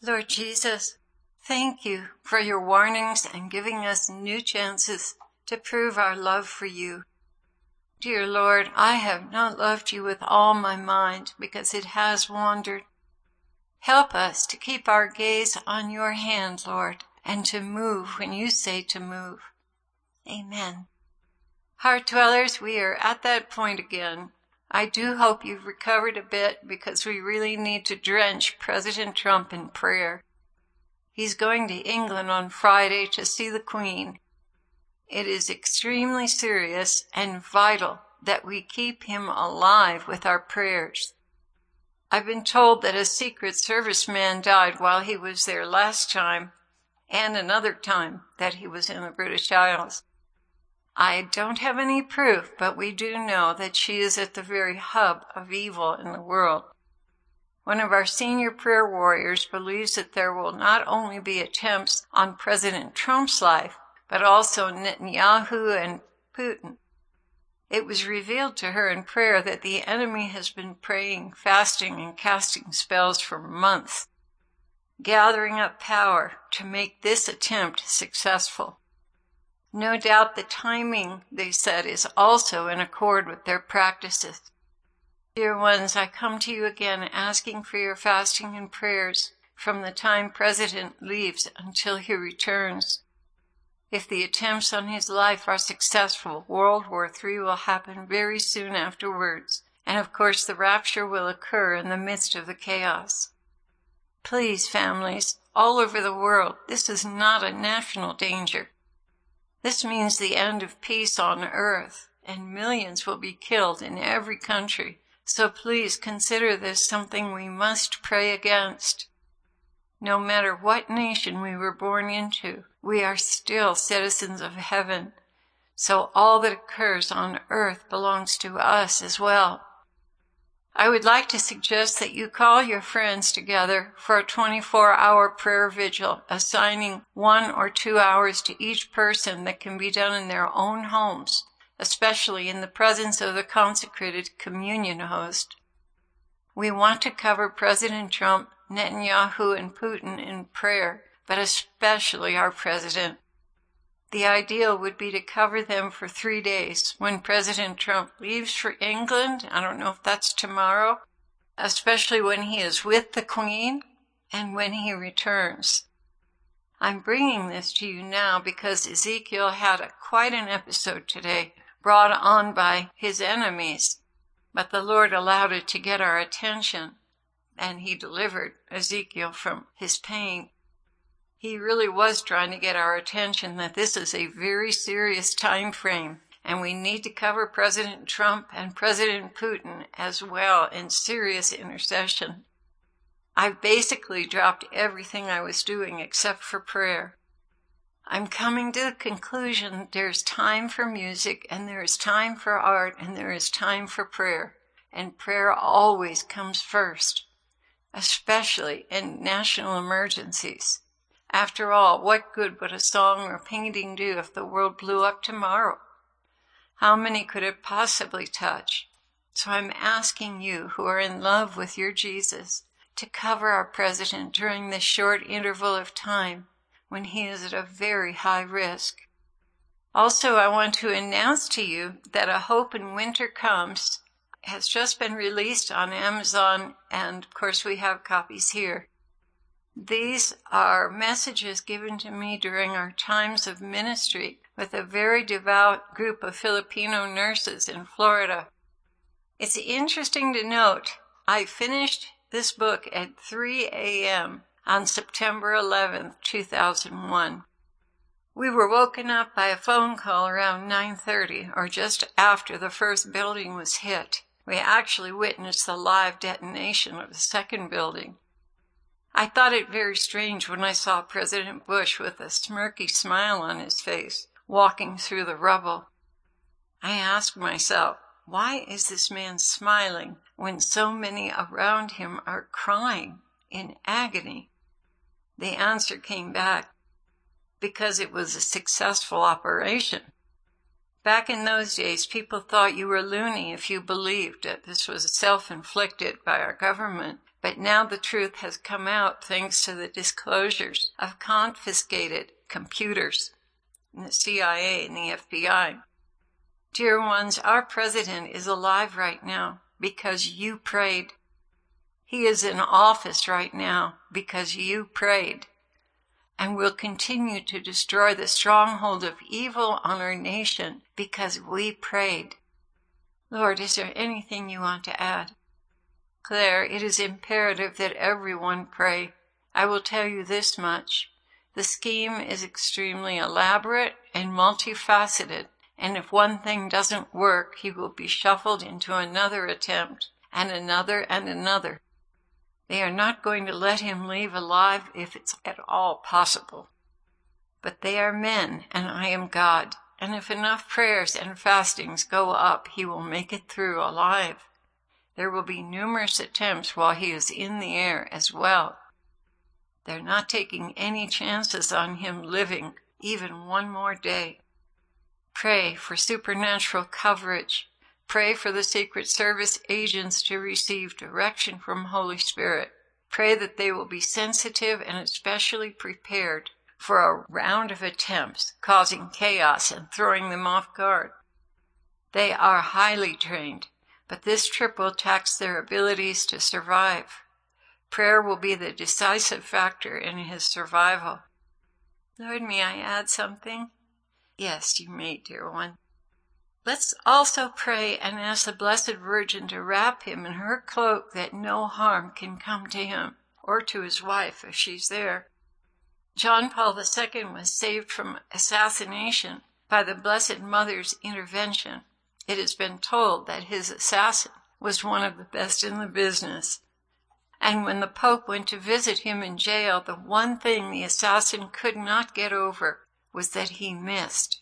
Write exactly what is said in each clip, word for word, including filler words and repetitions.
Lord Jesus, thank you for your warnings and giving us new chances to prove our love for you. Dear Lord, I have not loved you with all my mind because it has wandered. Help us to keep our gaze on your hand, Lord, and to move when you say to move. Amen. Heart dwellers, we are at that point again. I do hope you've recovered a bit because we really need to drench President Trump in prayer. He's going to England on Friday to see the Queen. It is extremely serious and vital that we keep him alive with our prayers. I've been told that a Secret Service man died while he was there last time, and another time that he was in the British Isles. I don't have any proof, but we do know that she is at the very hub of evil in the world. One of our senior prayer warriors believes that there will not only be attempts on President Trump's life, but also Netanyahu and Putin. It was revealed to her in prayer that the enemy has been praying, fasting, and casting spells for months, gathering up power to make this attempt successful. No doubt the timing, they said, is also in accord with their practices. Dear ones, I come to you again asking for your fasting and prayers from the time President leaves until he returns. If the attempts on his life are successful, World War Three will happen very soon afterwards, and of course the rapture will occur in the midst of the chaos. Please, families, all over the world, this is not a national danger. This means the end of peace on earth, and millions will be killed in every country. So please consider this something we must pray against. No matter what nation we were born into, we are still citizens of heaven. So all that occurs on earth belongs to us as well. I would like to suggest that you call your friends together for a twenty-four hour prayer vigil, assigning one or two hours to each person that can be done in their own homes, especially in the presence of the consecrated communion host. We want to cover President Trump, Netanyahu, and Putin in prayer, but especially our president. The ideal would be to cover them for three days when President Trump leaves for England. I don't know if that's tomorrow, especially when he is with the Queen and when he returns. I'm bringing this to you now because Ezekiel had a, quite an episode today, brought on by his enemies, but the Lord allowed it to get our attention, and he delivered Ezekiel from his pain. He really was trying to get our attention that this is a very serious time frame, and we need to cover President Trump and President Putin as well in serious intercession. I've basically dropped everything I was doing except for prayer. I'm coming to the conclusion that there's time for music, and there is time for art, and there is time for prayer, and prayer always comes first, especially in national emergencies. After all, what good would a song or painting do if the world blew up tomorrow? How many could it possibly touch? So I'm asking you who are in love with your Jesus to cover our president during this short interval of time when he is at a very high risk. Also, I want to announce to you that A Hope in Winter Comes has just been released on Amazon, and of course we have copies here. These are messages given to me during our times of ministry with a very devout group of Filipino nurses in Florida. It's interesting to note, I finished this book at three a.m. on September eleventh, two thousand one. We were woken up by a phone call around nine thirty, or just after the first building was hit. We actually witnessed the live detonation of the second building. I thought it very strange when I saw President Bush with a smirky smile on his face, walking through the rubble. I asked myself, why is this man smiling when so many around him are crying in agony? The answer came back, because it was a successful operation. Back in those days, people thought you were loony if you believed that this was self-inflicted by our government, But now the truth has come out thanks to the disclosures of confiscated computers in the C I A and the F B I. Dear ones, our president is alive right now because you prayed. He is in office right now because you prayed. And will continue to destroy the stronghold of evil on our nation because we prayed. Lord, is there anything you want to add? Claire, it is imperative that everyone pray. I will tell you this much. The scheme is extremely elaborate and multifaceted, and if one thing doesn't work, he will be shuffled into another attempt, and another and another. They are not going to let him leave alive if it's at all possible. But they are men, and I am God, and if enough prayers and fastings go up, he will make it through alive. There will be numerous attempts while he is in the air as well. They're not taking any chances on him living even one more day. Pray for supernatural coverage. Pray for the Secret Service agents to receive direction from Holy Spirit. Pray that they will be sensitive and especially prepared for a round of attempts, causing chaos and throwing them off guard. They are highly trained, but this trip will tax their abilities to survive. Prayer will be the decisive factor in his survival. Lord, may I add something? Yes, you may, dear one. Let's also pray and ask the Blessed Virgin to wrap him in her cloak that no harm can come to him or to his wife if she's there. John Paul the Second was saved from assassination by the Blessed Mother's intervention. It has been told that his assassin was one of the best in the business. And when the Pope went to visit him in jail, the one thing the assassin could not get over was that he missed.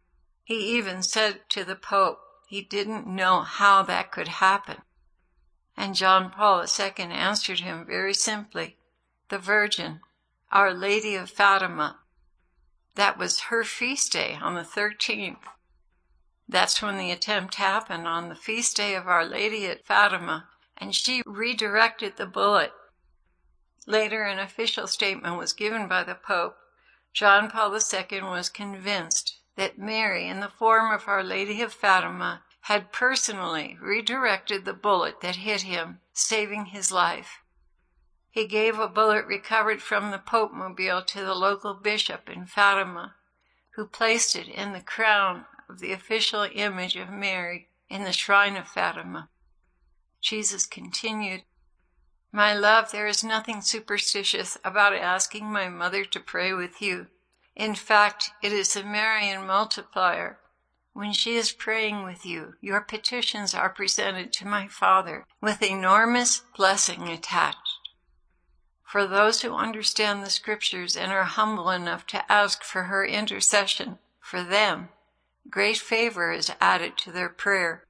He even said to the Pope he didn't know how that could happen. And John Paul the Second answered him very simply, the Virgin, Our Lady of Fatima. That was her feast day on the thirteenth. That's when the attempt happened, on the feast day of Our Lady at Fatima, and she redirected the bullet. Later, an official statement was given by the Pope. John Paul the Second was convinced that Mary, in the form of Our Lady of Fatima, had personally redirected the bullet that hit him, saving his life. He gave a bullet recovered from the Pope-mobile to the local bishop in Fatima, who placed it in the crown of the official image of Mary in the shrine of Fatima. Jesus continued, My love, there is nothing superstitious about asking my mother to pray with you. In fact, it is the Marian multiplier. When she is praying with you, your petitions are presented to my Father with enormous blessing attached. For those who understand the Scriptures and are humble enough to ask for her intercession, for them, great favor is added to their prayer.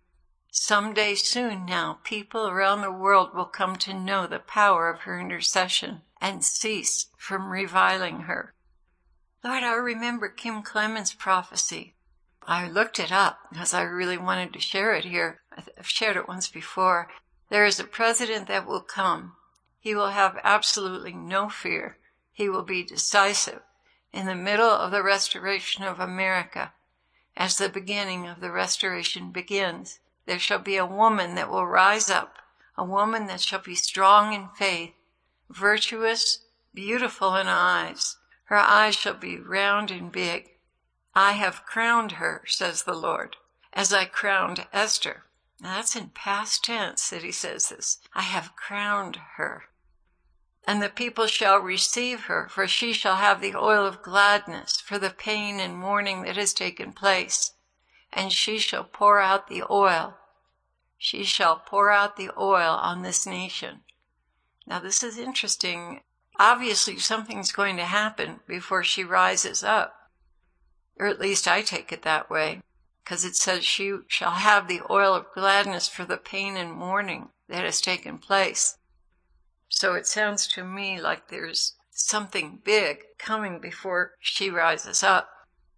Someday soon now, people around the world will come to know the power of her intercession and cease from reviling her. Lord, I remember Kim Clemens' prophecy. I looked it up because I really wanted to share it here. I've shared it once before. There is a president that will come. He will have absolutely no fear. He will be decisive in the middle of the restoration of America. As the beginning of the restoration begins, there shall be a woman that will rise up, a woman that shall be strong in faith, virtuous, beautiful in eyes. Her eyes shall be round and big. I have crowned her, says the Lord, as I crowned Esther. Now that's in past tense that he says this. I have crowned her. And the people shall receive her, for she shall have the oil of gladness for the pain and mourning that has taken place. And she shall pour out the oil. She shall pour out the oil on this nation. Now this is interesting. Obviously something's going to happen before she rises up. Or at least I take it that way, because it says she shall have the oil of gladness for the pain and mourning that has taken place. So it sounds to me like there's something big coming before she rises up.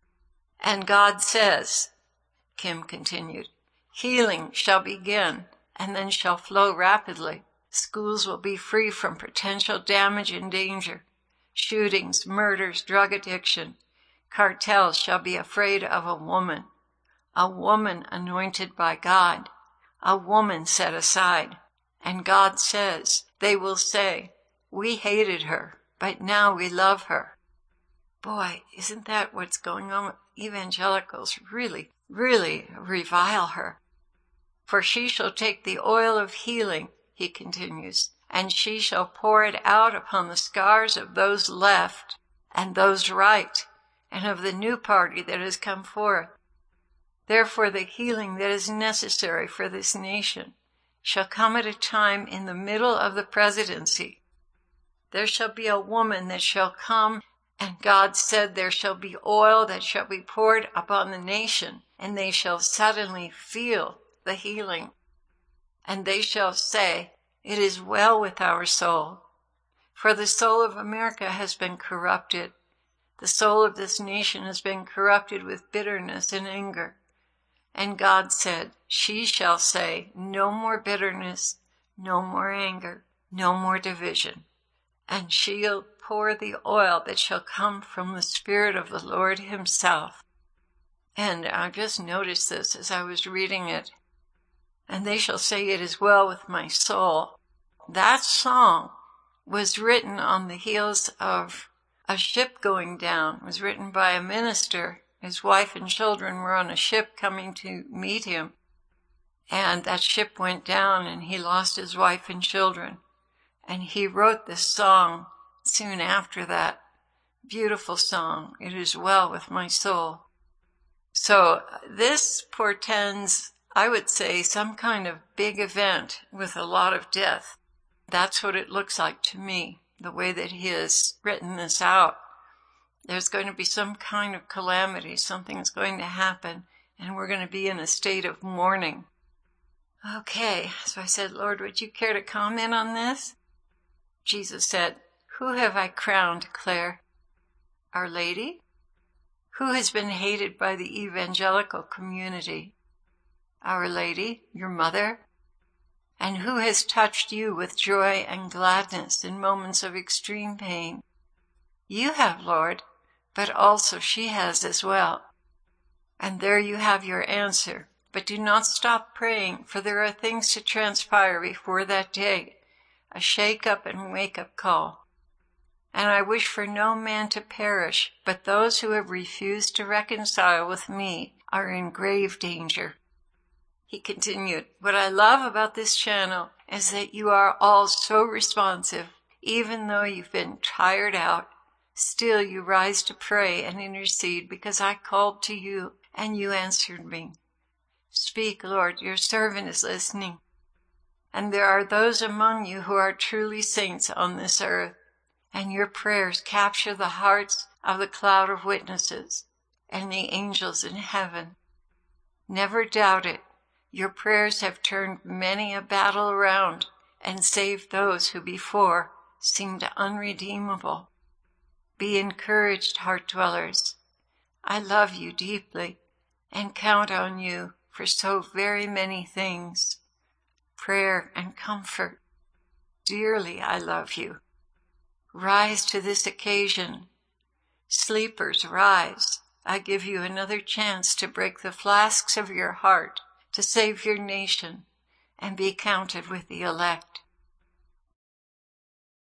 And God says, Kim continued, healing shall begin and then shall flow rapidly. Schools will be free from potential damage and danger. Shootings, murders, drug addiction. Cartels shall be afraid of a woman. A woman anointed by God. A woman set aside. And God says, they will say, we hated her, but now we love her. Boy, isn't that what's going on? Evangelicals really, really revile her. For she shall take the oil of healing, he continues, and she shall pour it out upon the scars of those left and those right, and of the new party that has come forth. Therefore the healing that is necessary for this nation shall come at a time in the middle of the presidency. There shall be a woman that shall come, and God said there shall be oil that shall be poured upon the nation, and they shall suddenly feel the healing. And they shall say, it is well with our soul. For the soul of America has been corrupted. The soul of this nation has been corrupted with bitterness and anger. And God said, she shall say, no more bitterness, no more anger, no more division. And she'll pour the oil that shall come from the Spirit of the Lord himself. And I just noticed this as I was reading it. And they shall say, it is well with my soul. That song was written on the heels of a ship going down. It was written by a minister. His wife and children were on a ship coming to meet him. And that ship went down and he lost his wife and children. And he wrote this song soon after that. Beautiful song. It is well with my soul. So this portends, I would say, some kind of big event with a lot of death. That's what it looks like to me, the way that he has written this out. There's going to be some kind of calamity, something's going to happen, and we're going to be in a state of mourning. Okay, so I said, Lord, would you care to comment on this? Jesus said, who have I crowned, Claire? Our Lady? Who has been hated by the evangelical community? Our Lady, your mother? And who has touched you with joy and gladness in moments of extreme pain? You have, Lord, but also she has as well. And there you have your answer. But do not stop praying, for there are things to transpire before that day, a shake-up and wake-up call. And I wish for no man to perish, but those who have refused to reconcile with me are in grave danger. He continued, what I love about this channel is that you are all so responsive. Even though you've been tired out, still you rise to pray and intercede because I called to you and you answered me. Speak, Lord, your servant is listening. And there are those among you who are truly saints on this earth, and your prayers capture the hearts of the cloud of witnesses and the angels in heaven. Never doubt it. Your prayers have turned many a battle around and saved those who before seemed unredeemable. Be encouraged, heart dwellers. I love you deeply and count on you for so very many things. Prayer and comfort. Dearly I love you. Rise to this occasion. Sleepers, rise. I give you another chance to break the flasks of your heart, to save your nation, and be counted with the elect.